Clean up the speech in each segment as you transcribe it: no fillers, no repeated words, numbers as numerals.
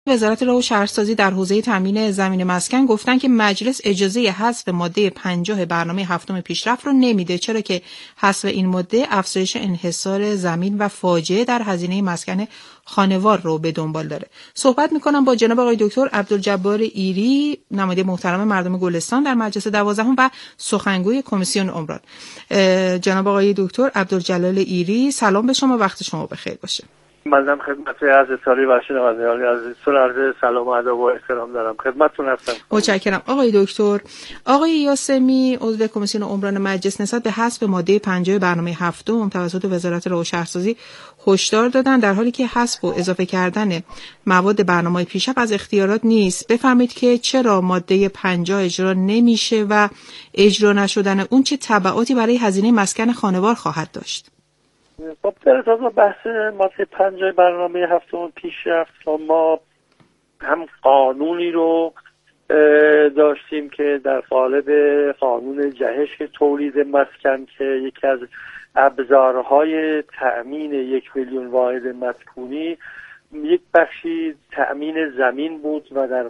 وزارت راه و شهرسازی در حوزه تامین زمین مسکن گفتن که مجلس اجازه حذف ماده 50 برنامه هفتم پیشرفت رو نمیده، چرا که حذف این ماده افزایش انحصار زمین و فاجعه در هزینه مسکن خانوار رو به دنبال داره. صحبت میکنم با جناب آقای دکتر عبدالجبار ایری، نماینده محترم مردم گلستان در مجلس 12 و سخنگوی کمیسیون عمران. جناب آقای دکتر عبدالجلال ایری، سلام به شما، وقت شما بخیر باشه. منم خدمت عرض سالی و شنوندگان عزیزتون عرض سلام و ادب و احترام دارم، خدمتتون هستم. متشکرم. آقای دکتر، آقای یاسمی عضو کمیسیون عمران مجلس نسبت به حذف ماده 50 برنامه هفتم توسط وزارت راه و شهرسازی هشدار دادن، در حالی که حذف و اضافه کردن مواد برنامه پیشرفت از اختیارات نیست. بفرمایید که چرا ماده 50 اجرا نمیشه و اجرا نشدن اون چه تبعاتی برای هزینه مسکن خانوار خواهد داشت؟ خب در ارتباط با بحث ماده 50 برنامه هفتم پیشرفت، ما هم قانونی رو داشتیم که در قالب قانون جهش تولید مسکن که یکی از ابزارهای تأمین 1 میلیون واحد مسکونی یک بخشی تأمین زمین بود و در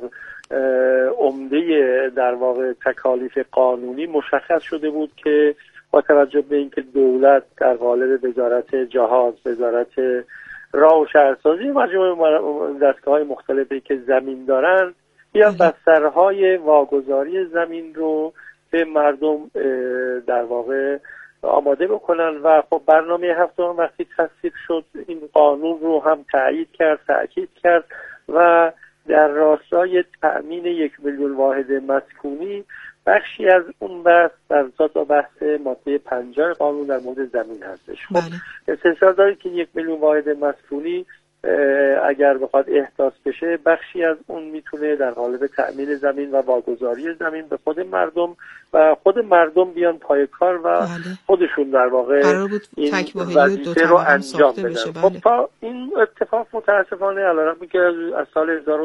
عمده در واقع تکالیف قانونی مشخص شده بود که با توجه به اینکه دولت در قالب وزارت جهاد، وزارت راه و شهرسازی و مجموعه دستگاه‌های مختلفی که زمین دارن بیان بسترهای واگذاری زمین رو به مردم در واقع آماده بکنن و خب برنامه هفتم وقتی تصویب شد این قانون رو هم تأکید کرد و در راستای تأمین 1 میلیون واحد مسکونی بخشی از اون بحث در بحث ماده 50 قانون در مورد زمین هستش. خب استثنا دارید که 1 میلیون واحد مسکونی اگر بخواد احداث بشه بخشی از اون میتونه در قالب تأمین زمین و واگذاری زمین به خود مردم و خود مردم بیان پای کار و خودشون در واقع این وظیفه رو انجام بدن. خب تا این اتفاق متاسفانه علارغم که از سال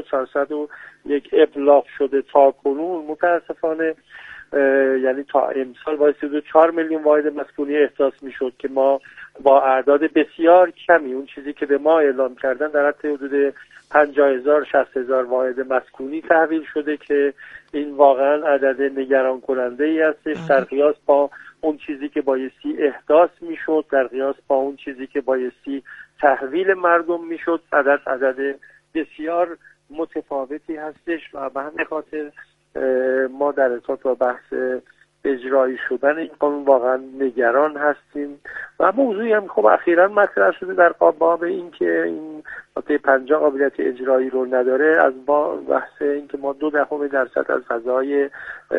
1401 ابلاغ شده تا کنون متاسفانه یعنی تا امسال باید 4 میلیون واحد مسکونی احداث میشد که ما با اعداد بسیار کمی، اون چیزی که به ما اعلام کردن در حدود 50,000 60,000 واحد مسکونی تحویل شده که این واقعا عدد نگران کننده ای هستش در قیاس با اون چیزی که بایستی احداث میشد، در قیاس با اون چیزی که بایستی تحویل مردم میشد. عدد بسیار متفاوتی هستش و به همین خاطر ما در ارتباط با بحث اجرایی شدن این قانون واقعا نگران هستیم و موضوعی هم خب اخیراً مطرح شده در باب این که این ماده 50 قابلیت اجرایی رو نداره، از بحث این که ما 0.2% از فضای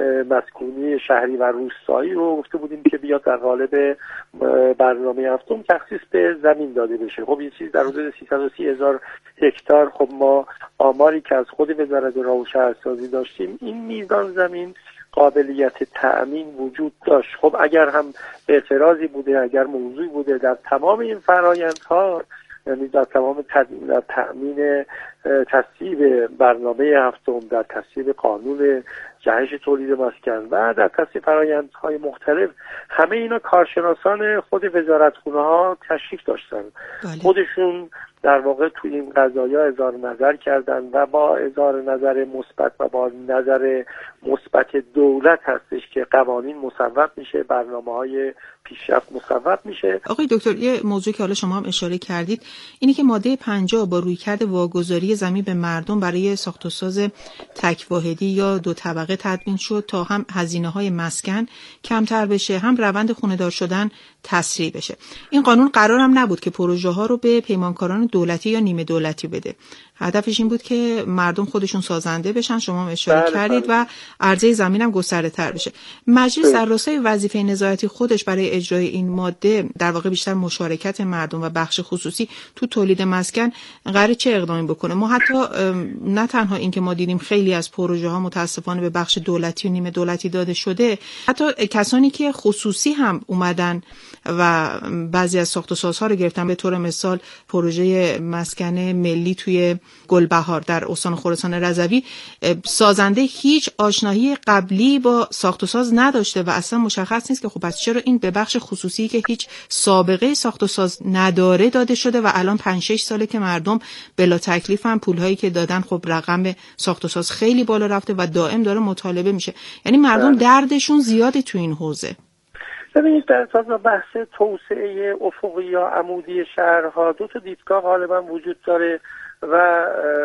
مسکونی شهری و روستایی رو گفته بودیم که بیاد در قالب برنامه هفتم تخصیص به زمین داده بشه. خب این چیز در حدود 330,000 هکتار، خب ما آماری که از خود وزارت راه و شهرسازی داشتیم این میزان زمین قابلیت تأمین وجود داشت. خب اگر هم اعتراضی بوده، اگر موضوعی بوده در تمام این فرآیندها، یعنی در تمام در تأمین تصویب برنامه هفتم، در تصویب قانون جهش تولید مسکن و در تصویب فرآیندهای مختلف، همه اینا کارشناسان خود وزارتخونه ها تشریف داشتن. خودشون در واقع توی این قضایا اظهار نظر کردن و با اظهار نظر مثبت و با نظر مثبت دولت هستش که قوانین مصوب میشه، برنامه‌های پیشرفت مصوب میشه. آقای دکتر، یه موضوعی که حالا شما هم اشاره کردید اینی که ماده 50 با رویکرد واگذاری زمین به مردم برای ساخت و ساز تک واحدی یا 2 طبقه تدوین شد تا هم هزینه‌های مسکن کمتر بشه، هم روند خونه‌دار شدن تسریع بشه. این قانون قرار هم نبود که پروژه ها رو به پیمانکاران دولتی یا نیمه دولتی بده. هدفش این بود که مردم خودشون سازنده بشن، شما هم اشاره کردید، و عرضه زمین هم گسترده تر بشه. مجلس در راستای وظیفه نظارتی خودش برای اجرای این ماده، در واقع بیشتر مشارکت مردم و بخش خصوصی تو تولید مسکن، قراره چه اقدامی بکنه؟ ما حتی نه تنها این که ما دیدیم خیلی از پروژه ها متاسفانه به بخش دولتی و نیمه دولتی داده شده، حتی کسانی که خصوصی هم اومدن و بعضی از ساخت و سازها رو گرفتن، به طور مثال پروژه مسکن ملی توی گلبهار در استان خراسان رضوی، سازنده هیچ آشنایی قبلی با ساخت و ساز نداشته و اصلا مشخص نیست که خب پس چرا این به بخش بخش خصوصی که هیچ سابقه ساخت و ساز نداره داده شده و الان 5-6 ساله که مردم بلا تکلیف هم پولهایی که دادن خب رقم ساخت و ساز خیلی بالا رفته و دائم داره مطالبه میشه. یعنی مردم دردشون زیاده تو این حوزه. ببینید در اساس بحث توسعه افقی یا عمودی شهرها 2 تا دیدگاه غالبا وجود داره و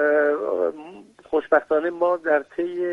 خوشبختانه ما در طی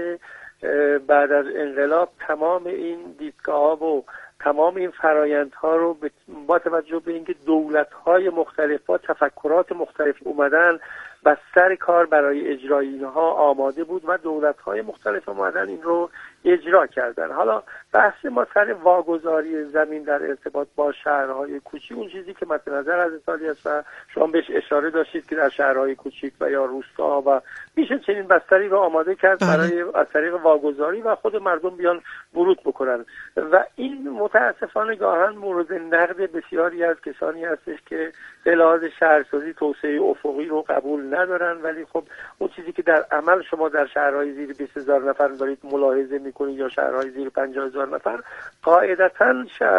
بعد از انقلاب تمام این دیدگاه‌ها و تمام این فرایندها رو با توجه به اینکه دولت‌های مختلف با تفکرات مختلف اومدن بستر کار برای اجرای اینها آماده بود و دولت‌های مختلف اومدن این رو اجرا کردن. حالا بحث ما سر واگذاری زمین در ارتباط با شهرهای کوچیک اون چیزی که مد نظر از سالی است و شما بهش اشاره داشتید که در شهرهای کوچیک و یا روستا و میشه چنین بستری رو آماده کرد برای از طریق واگذاری و خود مردم بیان ورود بکنن و این متاسفانه گاهن مورد نقد بسیاری از کسانی هستش که به لحاظ شهرسازی توسعه افقی رو قبول ندارن، ولی خب اون چیزی که در عمل شما در شهرهای زیر 20,000 نفر دارید ملاحظه میکنید یا شهرهای زیر 50,000 نفر قاعدتاً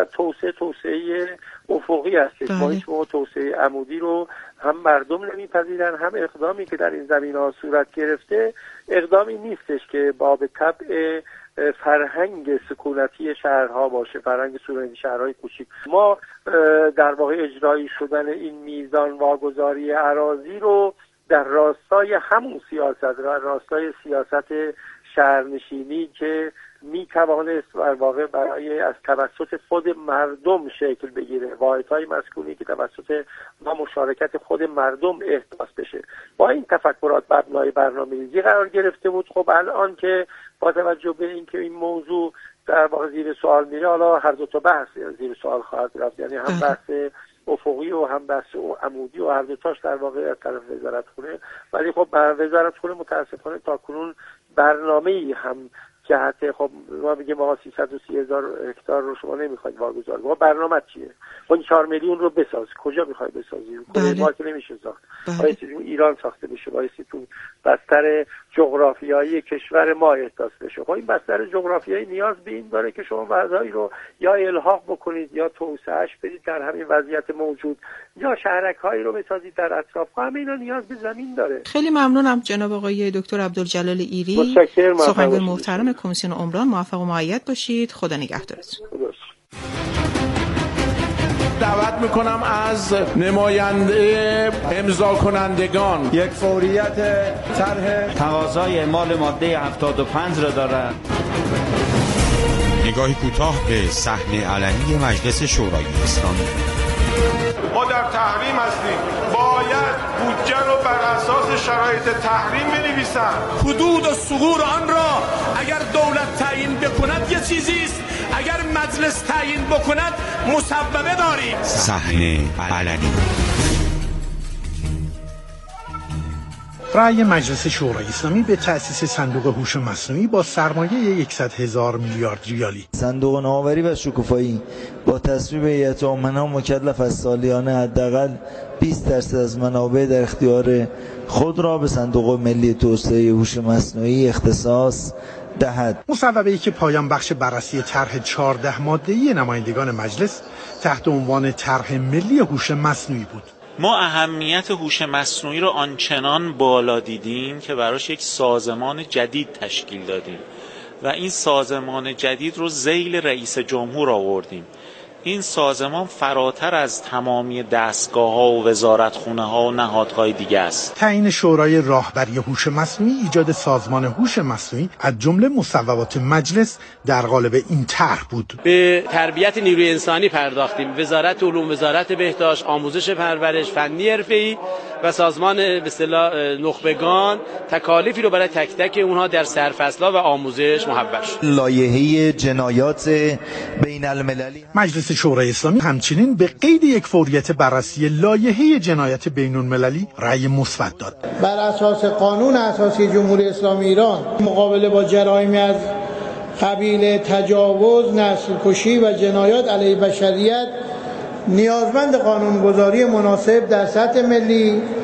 توسعه افقی هستش. ما هیچ موقع توسعه عمودی رو هم مردم نمیپذیرن، هم اقدامی که در این زمینه‌ها صورت گرفته اقدامی نیستش که باب طبع فرهنگ سکونتی شهرها باشه، فرهنگ سکونتی شهرهای کوچیک. ما در واقع اجرایی شدن این میزان واگذاری اراضی رو در راستای همون سیاست، در راستای سیاست شهرنشینی که می توانست در واقع برای از توسط خود مردم شکل بگیره، واحدهای مسکونی که توسط ما مشارکت خود مردم احداث بشه، با این تفکرات مبنای برنامه‌ریزی قرار گرفته بود. خب الان که با توجه به اینکه این موضوع در واقع زیر سوال میره، حالا هر دو تا بحث زیر سوال خواهد رفت، یعنی هم بحث افقی و هم بحث عمودی و هر دو تاش در واقع از طرف وزارتخونه، ولی خب وزارتخونه متاسفانه تاکنون برنامه‌ای هم جهت خب ما میگیم آقا 330,000 هکتار رو شما نمیخواید واگذار، ما برنامه چیه؟ اون 4 میلیون رو بساز، کجا میخوای بسازی؟ ما که نمیشه ساخت. باید ایران ساخته بشه، باید تو بستر جغرافیایی کشور ما احداث بشه. خب این بستر جغرافیایی نیاز به این داره که شما بعضایی رو یا الحاق بکنید یا توسعهش بدید در همین وضعیت موجود، یا شهرک‌هایی رو بسازید در اطراف. همه اینا نیاز به زمین داره. خیلی ممنونم جناب آقای دکتر عبدالجلال ایری، سخنگوی محترم کمیسیون عمران. موفق و مؤید باشید. خدا نگهدارتون. دعوت میکنم از نماینده امضا کنندگان یک فوریت طرح تقاضای اعمال ماده 75 را دارد. نگاهی کوتاه به صحن علنی مجلس شورای اسلامی. ما در تحریم هستیم، باید بودجه رو بر اساس شرایط تحریم بنویسن. حدود و ثغور آن را اگر دولت تعیین بکند یه چیزی است، اگر مجلس تعیین بکند مسببه داریم. صحن علنی. رأی مجلس شورای اسلامی به تأسیس صندوق هوش مصنوعی با سرمایه 100,000 میلیارد ریالی. صندوق نوآوری و شکوفایی با تصویب هیئت امنا مکلف از سالیانه حداقل 20% از منابع در اختیار خود را به صندوق ملی توسعه هوش مصنوعی اختصاص دهد. مصوبه‌ای که پایان بخش بررسی طرح 14 ماده‌ای نمایندگان مجلس تحت عنوان طرح ملی هوش مصنوعی بود. ما اهمیت هوش مصنوعی رو آنچنان بالا دیدیم که براش یک سازمان جدید تشکیل دادیم و این سازمان جدید رو ذیل رئیس جمهور آوردیم. این سازمان فراتر از تمامی دستگاه‌ها و وزارتخونه‌ها و نهادهای دیگه است. تعیین شورای راهبری هوش مصنوعی، ایجاد سازمان هوش مصنوعی از جمله مصوبات مجلس در قالب این طرح بود. به تربیت نیروی انسانی پرداختیم. وزارت علوم، وزارت بهداشت، آموزش پرورش، فنی حرفه‌ای و سازمان به اصطلاح نخبگان تکالیفی رو برای تک تک اونها در سرفصل‌ها و آموزش محول شد. لایحه جنایات بین المللی. مجلس شورای اسلامی همچنین به قید یک فوریت بررسی لایحه جنایت بین المللی رأی مثبت داد. بر اساس قانون اساسی جمهوری اسلامی ایران مقابله با جرایمی از قبیل تجاوز، نسل کشی و جنایات علیه بشریت نیازمند قانونگذاری مناسب در سطح ملی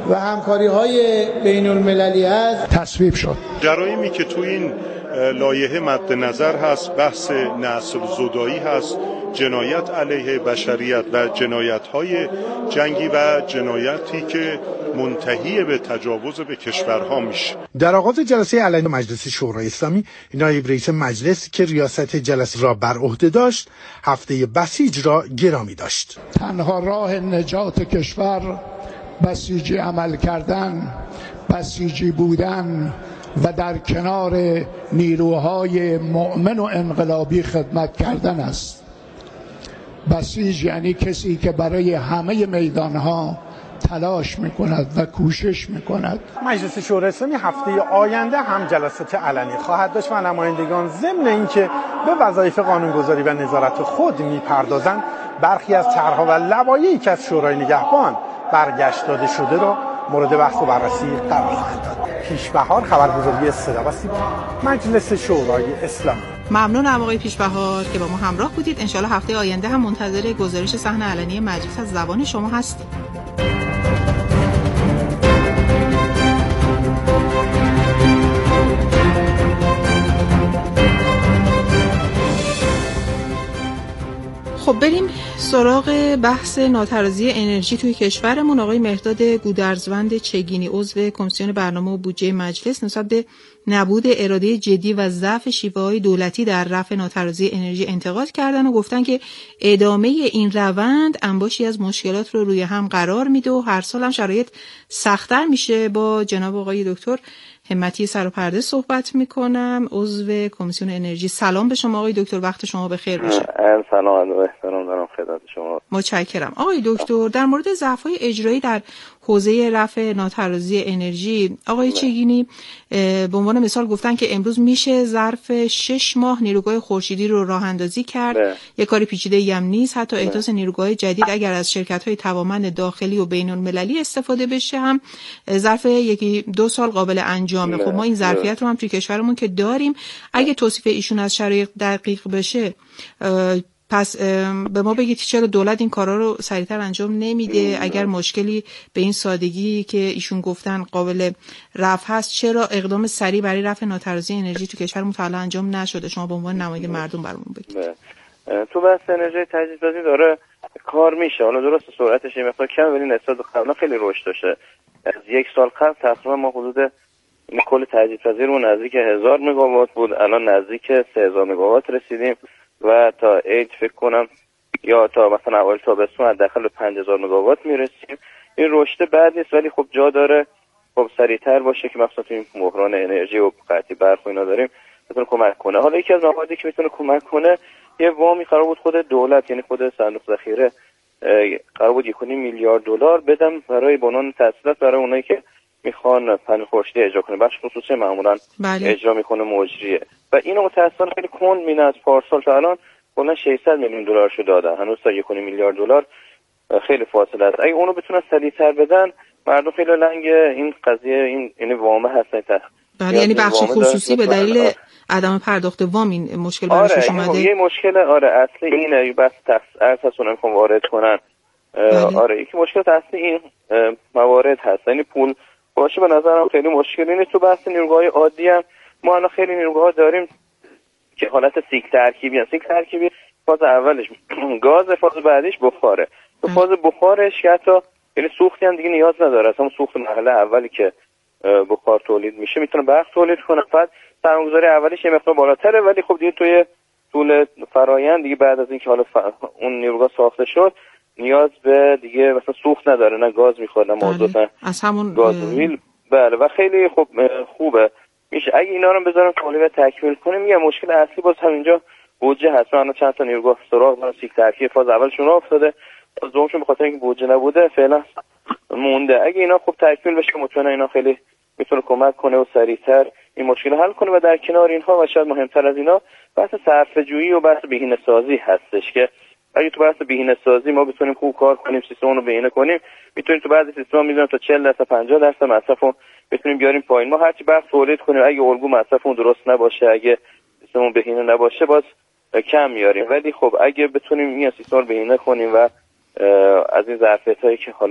و همکاری‌های بین‌المللی است تصویب شد. جرایمی که تو این لایحه مد نظر هست بحث نسل زدایی هست، جنایت علیه بشریت و جنایت‌های جنگی و جنایتی که منتهی به تجاوز به کشورها میشه. در آغاز جلسه علنی مجلس شورای اسلامی، نایب رئیس مجلس که ریاست جلسه را بر عهده داشت، هفته بسیج را گرامی داشت. تنها راه نجات کشور بسیجی عمل کردن، بسیجی بودن و در کنار نیروهای مؤمن و انقلابی خدمت کردن است. بسیج یعنی کسی که برای همه میدانها تلاش میکند و کوشش میکند. مجلس شورای اسلامی هفته آینده هم جلسات علنی خواهد داشت و نمایندگان ضمن اینکه به وظایف قانونگذاری و نظارت خود میپردازند، برخی از طرحها و لوایحی که از شورای نگهبان برگشت داده شده را مورد بحث و بررسی قرار خواهد داد. پیشبهار، خبرگزاری صدا و سیما، مجلس شورای اسلامی. ممنونم آقای پیشبهار که با ما همراه بودید. انشالله هفته آینده هم منتظر گزارش صحن علنی مجلس از زبان شما هستیم. خب بریم سراغ بحث ناترازی انرژی توی کشورمون. آقای مهرداد گودرزوند چگینی عضو کمیسیون برنامه و بودجه مجلس نسبت به نبود اراده جدی و ضعف شیوه‌های دولتی در رفع ناترازی انرژی انتقاد کردن و گفتن که ادامه این روند انباشی از مشکلات رو روی هم قرار میده و هر سال هم شرایط سخت‌تر میشه. با جناب آقای دکتر همتی سراپرده صحبت میکنم، عضو کمیسیون انرژی. سلام به شما آقای دکتر، وقت شما بخیر باشه. سلام و احترام دارم خدمت شما. متشکرم. آقای دکتر، در مورد ضعف‌های اجرایی در حوزه رفع ناترازی انرژی، آقای چگینی به عنوان مثال گفتن که امروز میشه ظرف 6 ماه نیروگاه خورشیدی رو راه اندازی کرد. یک کاری پیچیده‌ای هم نیست. حتی احداث نیروگاه جدید اگر از شرکت‌های توانمند داخلی و بین‌المللی استفاده بشه هم ظرف 1-2 سال قابل انجامه. خب ما این ظرفیت رو هم توی کشورمون که داریم. اگه توصیف ایشون از شرایط دقیق بشه، پس به ما بگید چرا دولت این کارا رو سریعتر انجام نمیده؟ اگر مشکلی به این سادگی که ایشون گفتن قابل رفع هست، چرا اقدام سریع برای رفع ناترازی انرژی تو کشورمون تا الان انجام نشده؟ شما به عنوان نماینده مردم برامون بگید. تو بحث انرژی تجدیدسازی داره کار میشه. حالا درست سرعتش یه مقدار کم، ولی نسبت به قبلا خیلی رشد داشته. از 1 سال قبل تقریبا ما حدود کل تجدیدپذیر رو نزدیک 1000 مگاوات بود، الان نزدیک 3000 مگاوات رسیدیم و تا عید فکر کنم یا تا مثلا اول تابستون حداقل به 5000 مگاوات میرسیم. این رشد بد نیست، ولی خب جا داره خب سریعتر باشه که مثلا این بحران انرژی و قطعی برق و اینا داریم بتونه کمک کنه. حالا یکی از مواردی که میتونه کمک کنه، یه وامی قرار بود خود دولت، یعنی خود صندوق ذخیره قرار بود 1.5 میلیارد دلار بدم برای بنیان تاسیسات برای اونایی که میخوان پنل خورشیدی اجرا کنه. بخش خصوصی معمولا اجرا میکنه مجریه و اینو متأسفانه خیلی کند مینه. از پارسال تا الان کلا 600 میلیون دلارشو دادن، هنوز تا 1.5 میلیارد دلار خیلی فاصله است. اگه اونو بتونن سریعتر بدن، مردم خیلی لنگ این قضیه این وامه هستن. بله، یعنی بخش خصوصی به دلیل عدم پرداخت وام این مشکل براشون اومده. یه مشکل اصلی اینه، بس ارزش اون میخوام وارد کنن. یکی مشکل اصلی این موارد هست، یعنی پول باشه. به نظرم خیلی مشکلی نیست. تو بحث نیروگاه‌های عادی هم ما الان خیلی نیروگاه داریم که حالت سیک ترکیبی هست. سیک ترکیبی فاز اولش گاز، فاز بعدیش بخاره. تو فاز بخارش حتی یعنی سوختی هم دیگه نیاز نداره، اصلا سوخت مرحله اولی که بخار تولید میشه میتونه برق تولید کنه. بعد سرمایه‌گذاری اولیش یه مقدار بالاتره، ولی خب دیگه توی طول فرآیند دیگه بعد از اینکه حالا اون نیروگاه ساخته شد نیاز به دیگه مثلا سوخت نداره، نه گاز میخواد نه مازوت نه از همون گازوئیل. بله و خیلی خوبه میشه اگه اینا رو بذارن کامل تکمیل کنیم. یه مشکل اصلی باز همینجا بودجه هست. من چند تا نیروگاه سراغ دارم، سیک ترکیب فاز اولشون افتاده، فاز دومشون به خاطر اینکه بودجه نبوده فعلا مونده. اگه اینا خوب تکمیل بشه مطمئنا اینا خیلی میتونه کمک کنه و سریعتر این مشکل حل کنه. و در کنار اینها و شاید مهمتر از اینا بحث صرفه‌جویی و بحث بهینه‌سازی هستش که اگه تو بحث بهینه‌سازی ما بتونیم خوب کار کنیم، سیستم رو بهینه کنیم، میتونیم تو بعضی سیستم‌ها میذاریم تا 40% 50% مصرفو بتونیم بیاریم پایین. ما هرچی برق تولید کنیم اگه الگو مصرفمون درست نباشه، اگه سیستممون بهینه نباشه، باز کم میاریم. ولی خب اگه بتونیم این سیستم رو بهینه کنیم و از این ظرفیتایی که حالا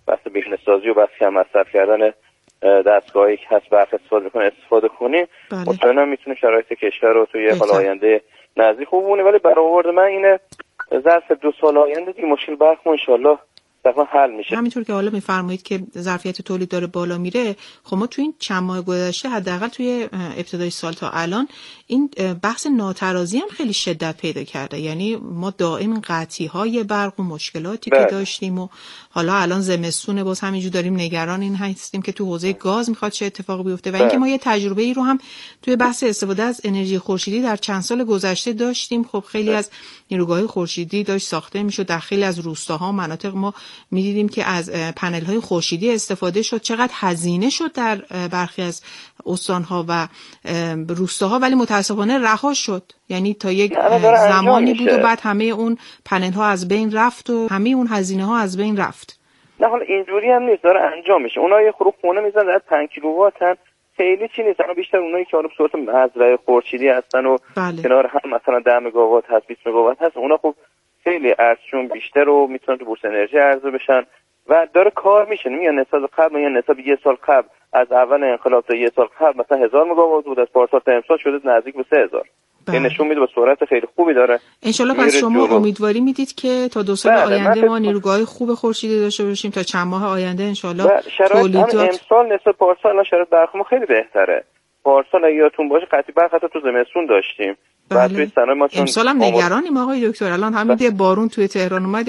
بحث بهینه‌سازی و بحث کم مصرف کردن دستگاهی که هست برق استفاده کنیم، مطمئنا میتونه شرایط کشور رو توی حال آینده نزدیک خوبونه. ولی برآورد من اینه ظرف 2 سال آینده دیگه مشکل برق ان شاءالله دقیقاً حل میشه. همینطور که حالا میفرمایید که ظرفیت تولید داره بالا میره، خب ما تو این چند ماه گذشته حداقل توی ابتدای سال تا الان این بحث ناترازی هم خیلی شدت پیدا کرده. یعنی ما دائم قطعی‌های برق و مشکلاتی که داشتیم و حالا الان زمستونه باز همینجور داریم نگران این هستیم که تو حوزه گاز میخواد چه اتفاقی بیفته و اینکه ما یه تجربه ای رو هم توی بحث استفاده از انرژی خورشیدی در چند سال گذشته داشتیم. خب خیلی از نیروگاه‌های خورشیدی داشت ساخته میشد در خیلی از روستاها مناطق، ما می‌دیدیم که از پنل‌های خورشیدی استفاده شد، چقدر هزینه شد در برخی از استان‌ها و روستاها، ولی متأسفانه رها شد. یعنی تا یک زمانی بود و بعد همه اون پنل‌ها از بین رفت و همه اون هزینه‌ها از بین رفت. نه حالا اینجوری هم نیست، داره انجام میشه. اونها یه خونه میزنن از 5 کیلوواتن، خیلی چی نیست. اما بیشتر اونایی که حالا به صورت مزرعه خورشیدی هستن و کنار هم مثلا 10 مگاوات هست 20 مگاوات هست، اونا خب خیلی ارزششون بیشتر و میتونن تو بورس انرژی عرضه بشن و داره کار میشه. میگن نسبت قبل، میگن نسبت یه سال قبل از اول انقلاب تا یه سال قبل مثلا 1000 مگاوات بود، از پارسال تا امسال شده نزدیک به 3000. این نشون میده با سرعت خیلی خوبی داره. ان شاءالله پس شما امیدواری میدید که تا 2 سال آینده ما نیروگاه خوب خورشیدی داشته باشیم، تا چند ماه آینده ان شاءالله تولیدات امسال نسبت پارسال شرایط برق ما خیلی بهتره. پارسال اگه یادتون باشه قطعی برق حتی تو زمستون داشتیم. بعد توی سنای ما امسال هم نگرانیم آقای دکتر. الان همین یه بارون توی تهران اومد،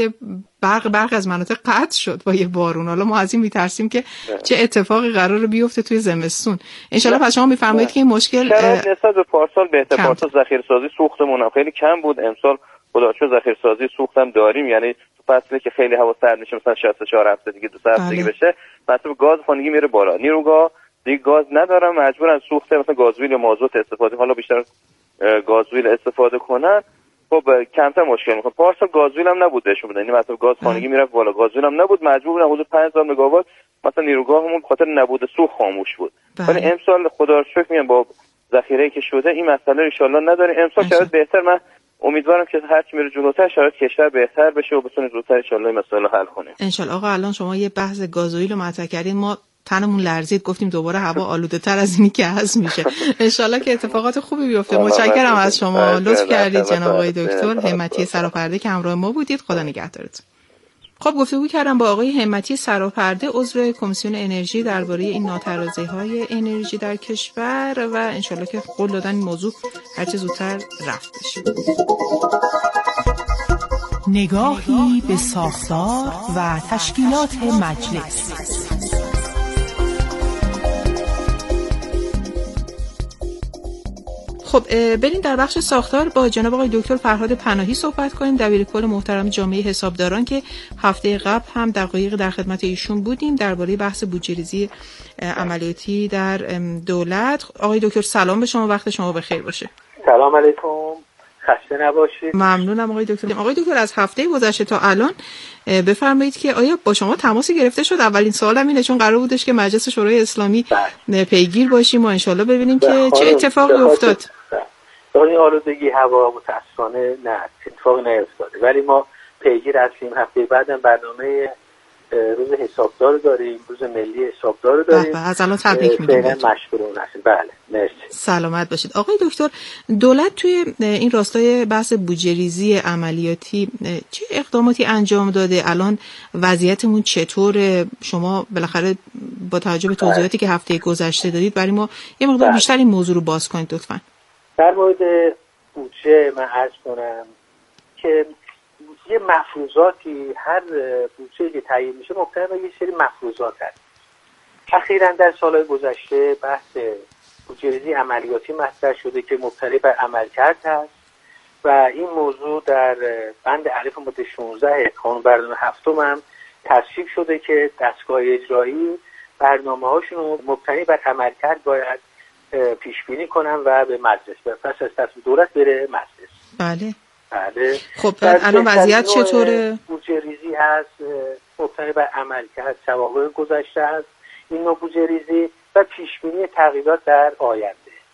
برق از مناطق قطع شد با یه بارون. حالا ما از این میترسیم که چه اتفاقی قراره بیفته توی زمستون. ان شاءالله پس شما میفرمایید که این مشکل نسبت به پارسال بهتر. پارسال ذخیره‌سازی سوختمون هم خیلی کم بود، امسال خدا رو شکر ذخیره‌سازی سوختم داریم. یعنی تو فصلی که خیلی هوا سرد میشه مثلا 64 هفته دیگه 2 هفته بشه، مصرف گاز خانگی میره بالا. نیروگاه دیگه گاز ندارن، مجبورن سوخته مثلا گازوئیل یا مازوت استفاده، حالا بیشتر گازوئیل استفاده کنن. خب کمتر مشکل میکنه. پارسال گازوئیل هم نبود بهشون بدن، یعنی مثلا گاز خانگی میرفت بالا، گازوئیل هم نبود، مجبور بودن حدود 5000 مگاوات مثلا نیروگاهمون به خاطر نبود سوخت خاموش بود. ولی امسال خدا رو شکر میگم با ذخیره‌ای که شده این مسئله ان شاءالله نداره. امسال شاید بهتر، من امیدوارم که هر چی میره جلوتر شاید کشور بهتر بشه و بتونه زودتر ان شاءالله این مسئله حل کنه. ان شاءالله. آقا الان شما یه بحث گازوئیل رو مطرح کردین، ما تنمون لرزید، گفتیم دوباره هوا آلوده تر از اینی که هست میشه. انشالله که اتفاقات خوبی بیفته. متشکرم از شما، لطف کردید جناب آقای دکتر همتی سراپرده که همراه ما بودید. خدا نگهدارتون. خب گفتگو کردم با آقای همتی سراپرده، عضو کمیسیون انرژی، درباره این ناترازی‌های انرژی در کشور و انشالله که قول دادن این موضوع هرچه زودتر رفع بشه. نگاهی به ساختار و تشکیلات مجلس. خب بریم در بخش ساختار با جناب آقای دکتر فرهاد پناهی صحبت کنیم، دبیرکل محترم جامعه حسابداران، که هفته قبل هم دقایق در خدمت ایشون بودیم درباره بحث بودجه‌ریزی عملیاتی در دولت. آقای دکتر سلام به شما، وقت شما بخیر باشه. سلام علیکم، خسته نباشید. ممنونم آقای دکتر. آقای دکتر از هفته گذشته تا الان بفرمایید که آیا با شما تماسی گرفته شد؟ اولین سوالم اینه، چون قرار بودش که مجلس شورای اسلامی پیگیر باشیم و انشالله ببینیم که چه اتفاقی افتاد. این آلودگی هوا متاسفانه نه اتفاقی نیفتاده، ولی ما پیگیر هستیم. هفته بعدم برنامه روز حسابدار داریم، روز ملی حسابدار داریم. از الان تبریک میگم. مشکورون هستیم. بله مرسی. سلامت باشید. آقای دکتر، دولت توی این راستای بحث بودجه‌ریزی عملیاتی چه اقداماتی انجام داده؟ الان وضعیتمون چطوره؟ شما بالاخره با توجه به توضیحاتی که هفته گذشته دادید برای ما یه مقدار بیشتر این موضوع رو باز کنید لطفاً. در مورد بودجه من عرض کنم که یه مفروضاتی، هر بودجه که تعیین میشه مبتنی بر یه سری مفروضات هست. اخیراً در سالهای گذشته بحث بودجه‌ریزی عملیاتی مطرح شده که مبتنی بر عملکرد هست و این موضوع در بند الف ماده 16 قانون برنامه هفتم هم تصویب شده که دستگاه اجرایی برنامه‌هاشون رو مبتنی بر عملکرد باید پیش بینی کنن و به مجلس پس از تصویب دولت بره مجلس. بله. بله. خب الان وضعیت چطوره؟ بودجه‌ریزی هست مبتنی بر عملکرد، سوابق گذشته است این نوع بودجه‌ریزی و پیش بینی تغییرات در آینده.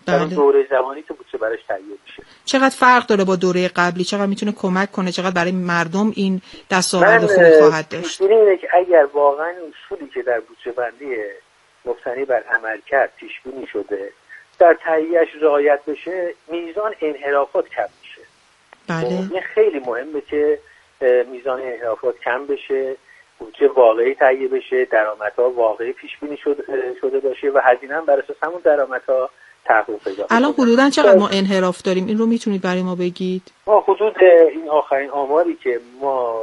در اون دوره زمانی که بودجه براش تهیه میشه. چقدر فرق داره با دوره قبلی؟ چقدر میتونه کمک کنه؟ چقدر برای مردم این دستاورد خوبی خواهد داشت؟ اینه که اگر واقعا اصولی که در بودجه بندی مبتنی بر عملکرد پیش بینی شده در تهیه‌اش رعایت بشه، میزان انحرافات کم میشه. بله. این خیلی مهمه که میزان انحرافات کم بشه، بودجه واقعی تهیه بشه، درآمدها واقعی پیش بینی شده باشه و هزینه هم بر اساس همون درآمدها تحقق پیدا کنه. الان حدوداً چقدر ما انحراف داریم؟ این رو میتونید برای ما بگید؟ ما حدود این آخرین آماری که ما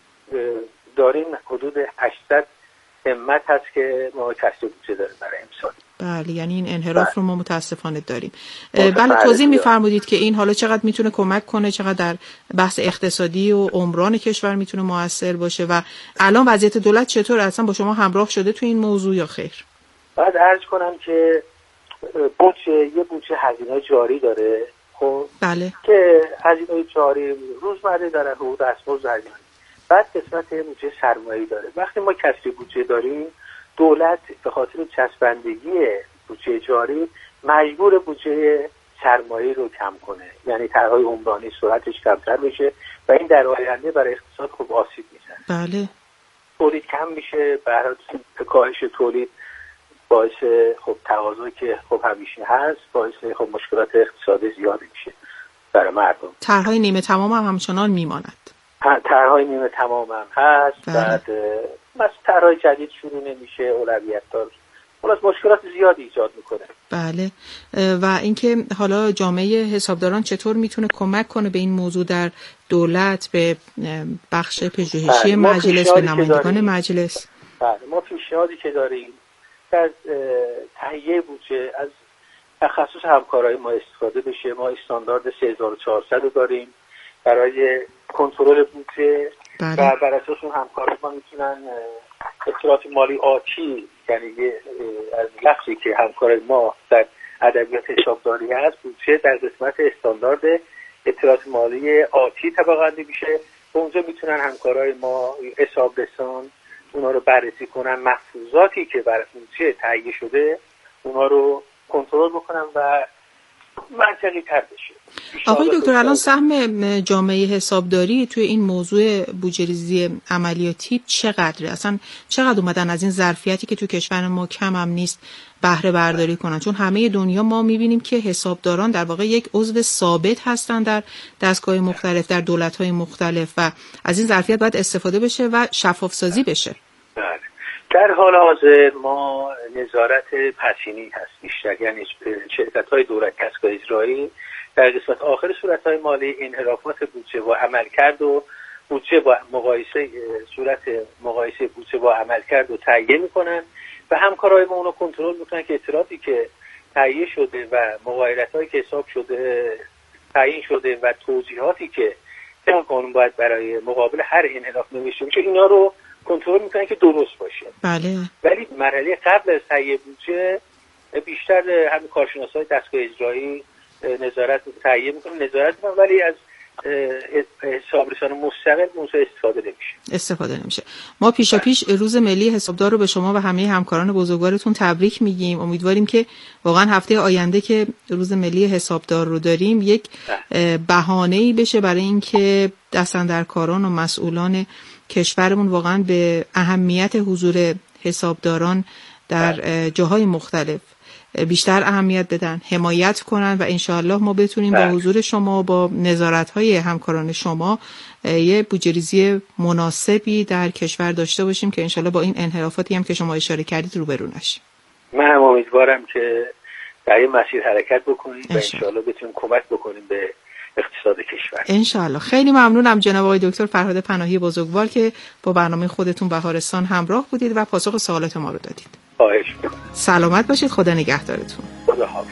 داریم حدود 800 همت هست که ما کسر بودجه داریم برای امسال. بله، یعنی این انحراف رو ما متاسفانه داریم. بله، توضیح می‌فرمودید که این حالا چقدر میتونه کمک کنه، چقدر در بحث اقتصادی و عمران کشور میتونه موثر باشه و الان وضعیت دولت چطور؟ اصلا با شما همراه شده تو این موضوع یا خیر؟ باید عرض کنم که یه بودجه هزینه جاری داره، خب بله، که هزینه جاری روزمره داره، حقوق دستمزد هزینه. بعد قسمت بودجه سرمایه‌ای داره. وقتی ما کسری بودجه داریم، دولت به خاطر چسبندگی بودجه جاری مجبور بودجه سرمایه‌ای رو کم کنه، یعنی طرح‌های عمرانی سرعتش کمتر بشه و این در آینده برای اقتصاد خوب آسیب میزنه. بله، تولید کم میشه، برای کاهش تولید باعث خب تقاضایی که خب همیشه هست، باعث خب مشکلات اقتصادی زیادی میشه برای مردم. طرح‌های نیمه تمام هم همچنان میماند. طرح‌های نیمه تمام هم هست. بله. بعد مثلا طرح‌های جدید شروع نمیشه، اولویت دار، خلاص مشکلات زیادی ایجاد میکنه. بله. و اینکه حالا جامعه حسابداران چطور میتونه کمک کنه به این موضوع در دولت، به بخش پژوهشی مجلس، به نمایندگان مجلس؟ بله، ما پیشنهادی که داریم در تهیه بودجه از تخصص همکارای ما استفاده بشه. ما استاندارد 3400 رو داریم برای کنترل بودجه. بله. و بر اساس اون همکارای ما میتونن اطلاعات مالی آتی، یعنی از لفظی که همکارای ما در ادبیات حسابداری هست، بودجه در قسمت استاندارد اطلاعات مالی آتی طبقه بندی میشه. اونجا میتونن همکارای ما حسابرسان اونا رو بررسی کنن، مفروضاتی که بر بودجه تهیه شده اونا رو کنترل بکنن و منطقی تر بشه. آقای دکتر، الان سهم جامعه حسابداری توی این موضوع بودجه‌ریزی عملیاتی چقدره؟ اصلا چقدر اومدن از این ظرفیتی که توی کشور ما کم هم نیست بهره برداری کنن؟ چون همه دنیا ما می‌بینیم که حسابداران در واقع یک عضو ثابت هستن در دستگاه مختلف، در دولت‌های مختلف و از این ظرفیت باید استفاده بشه و شفاف سازی بشه. در حال حاضر ما نظارت پسینی هست بیشتر، یعنی شرکت‌های دولت دستگاه اجرایی در قسمت آخر صورت‌های مالی انحرافات بودجه و عملکرد و بودجه با صورت مقایسه بودجه با عملکرد رو تهیه می‌کنن و همکارای ما اونو کنترل می‌کنن که اطلاعاتی که تهیه شده و مغایرت‌هایی که حساب شده تعیین شده و توضیحاتی که طبق قانون باید برای مقابل هر انحراف نوشته بشه، اینا رو کنترل میکنن که درست باشه. بله. ولی مرحله قبل از تهیه بودجه بیشتر همین کارشناسای دستگاه اجرایی نظارت تهیه میکنن، ولی از حسابرسان مستقل موضوع استفاده نمیشه. ما پیش روز ملی حسابدار رو به شما و همه همکاران بزرگوارتون تبریک میگیم. امیدواریم که واقعا هفته آینده که روز ملی حسابدار رو داریم یک بهانه‌ای بشه برای اینکه دستاندرکاران و مسئولان کشورمون واقعا به اهمیت حضور حسابداران در جاهای مختلف بیشتر اهمیت بدن، حمایت کنن و انشاءالله ما بتونیم با حضور شما، با نظارت‌های همکاران شما یه بودجه‌ریزی مناسبی در کشور داشته باشیم که انشاءالله با این انحرافاتی هم که شما اشاره کردید روبرو نشیم. من هم امیدوارم که در این مسیر حرکت بکنیم و انشاءالله بتونیم کمک بکنیم به اقتصاد کشور. انشاءالله. خیلی ممنونم جناب آقای دکتر فرهاد پناهی بزرگوار که با برنامه خودتون بهارستان همراه بودید و پاسخ سوالات ما رو دادید. خواهش می‌کنم. سلامت باشید. خدا نگهدارتون. خدا حافظ.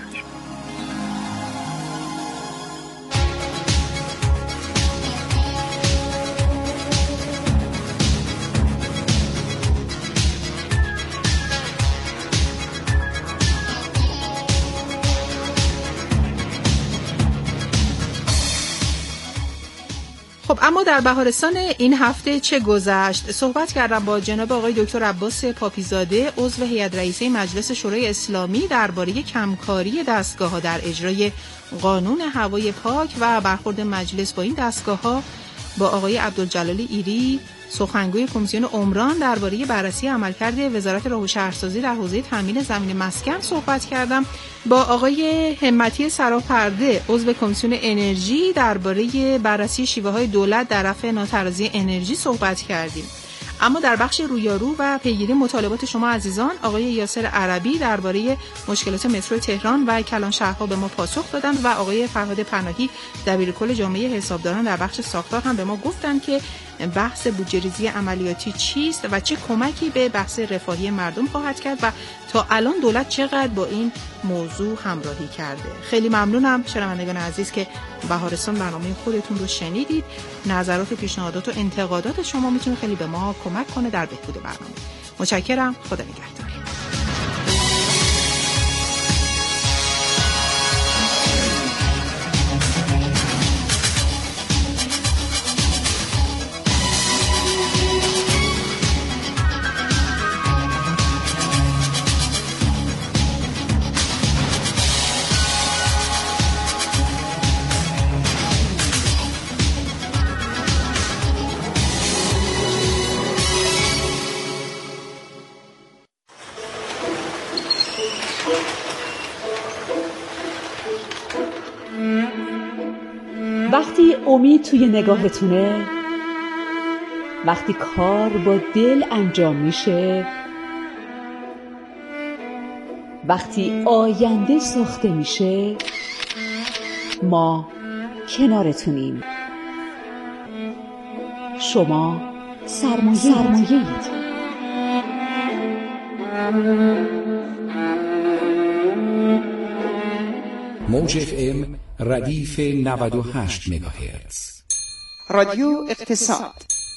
خب اما در بهارستان این هفته چه گذشت؟ صحبت کردم با جناب آقای دکتر عباس پاپیزاده، عضو هیئت رئیسه مجلس شورای اسلامی، درباره کمکاری دستگاه‌ها در اجرای قانون هوای پاک و برخورد مجلس با این دستگاه‌ها. با آقای عبدالجلال ایری، سخنگوی کمیسیون عمران، درباره بررسی عملکرد وزارت راه و شهرسازی در حوزه تامین زمین مسکن صحبت کردم. با آقای همتی سراپرده، عضو کمیسیون انرژی، درباره بررسی شیوه‌های دولت در رفع ناترازی انرژی صحبت کردیم. اما در بخش رویارو و پیگیری مطالبات شما عزیزان، آقای یاسر عربی درباره مشکلات مترو تهران و کلان شهرها به ما پاسخ دادند و آقای فرهاد پناهی دبیرکل جامعه حسابداران در بخش ساختار هم به ما گفتند که بحث بودجه‌ریزی عملیاتی چیست و چه کمکی به بحث رفاهی مردم خواهد کرد و تا الان دولت چقدر با این موضوع همراهی کرده. خیلی ممنونم شنوندگان عزیز که بهارستان برنامه خودتون رو شنیدید. نظرات، پیشنهادات و انتقادات شما میتونه خیلی به ما کمک کنه در بهبود برنامه. متشکرم. خدا نگهدار. وقتی امید توی نگاهتونه، وقتی کار با دل انجام میشه، وقتی آینده ساخته میشه، ما کنارتونیم. شما سرمایه‌اید. موج FM ردیف 98 مگاهرتز. رادیو اقتصاد.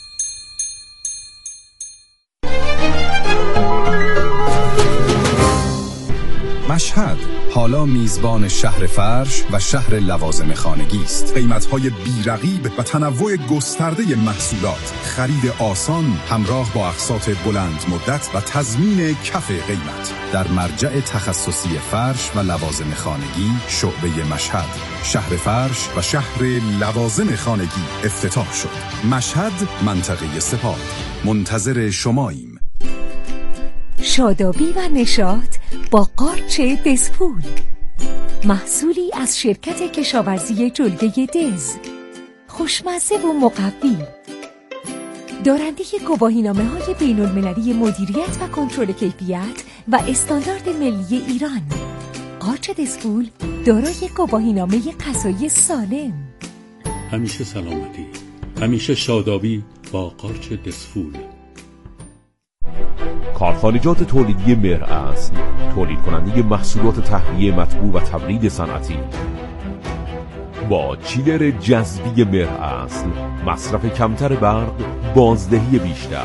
مشهد حالا میزبان شهر فرش و شهر لوازم خانگی است. قیمت‌های بی‌رقیب و تنوع گسترده محصولات، خرید آسان همراه با اقساط بلند مدت و تضمین کف قیمت. در مرجع تخصصی فرش و لوازم خانگی شعبه مشهد، شهر فرش و شهر لوازم خانگی افتتاح شد. مشهد، منطقه سپاه. منتظر شماییم. شادابی و نشاط با قارچ دزپول، محصولی از شرکت کشاورزی جلگه دز، خوشمزه و مقوی، دارنده گواهینامه‌های بین‌المللی مدیریت و کنترل کیفیت و استاندارد ملی ایران. قارچ دزپول دارای گواهینامه غذایی سالم. همیشه سلامتی، همیشه شادابی با قارچ دزپول. کارخانجات تولیدی مهراصل، تولید کننده محصولات تهویه مطبوع و تبرید صنعتی. با چیلر جذبی مهراصل، مصرف کمتر برق، بازدهی بیشتر.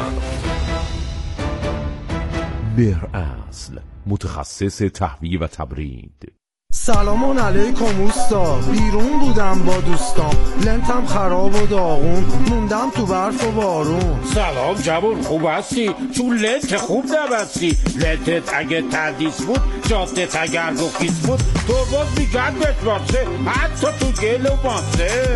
مهراصل، متخصص تهویه و تبرید. سلام علیکم اوستا، بیرون بودم با دوستام، لنتم خراب و داغون، موندم تو برف و بارون. سلام جوون، خوب هستی؟ چون لنت خوب نبستی. لنتت اگه تردیس بود، جادت اگر گفیس بود، تو باز میگردت واسه، حتی تو گل و ماسه.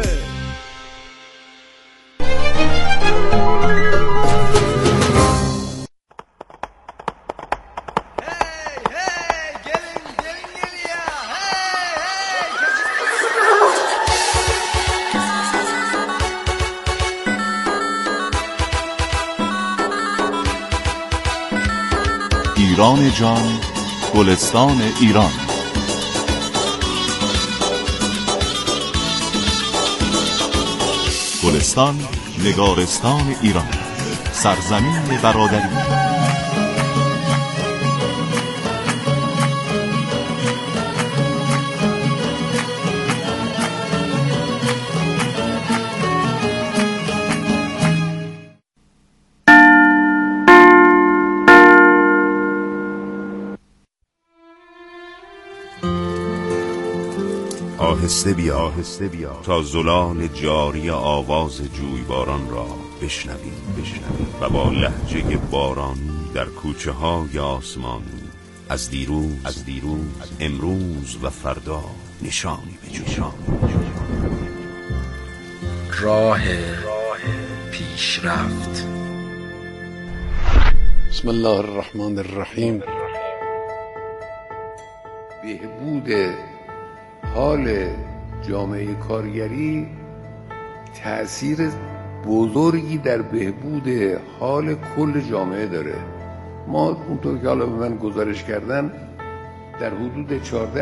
ایران جان، گلستان ایران. گلستان، نگارستان ایران، سرزمین برادری. آهسته بیا تا زلال جاری آواز جویباران را بشنویم و با لهجه بارانی در کوچه های آسمانی از دیروز امروز و فردا نشانی بجوییم. راه پیشرفت. بسم الله الرحمن الرحیم. بهبود حال جامعه کارگری تأثیر بزرگی در بهبود حال کل جامعه داره. ما اونطور که حالا به من گزارش کردن در حدود 14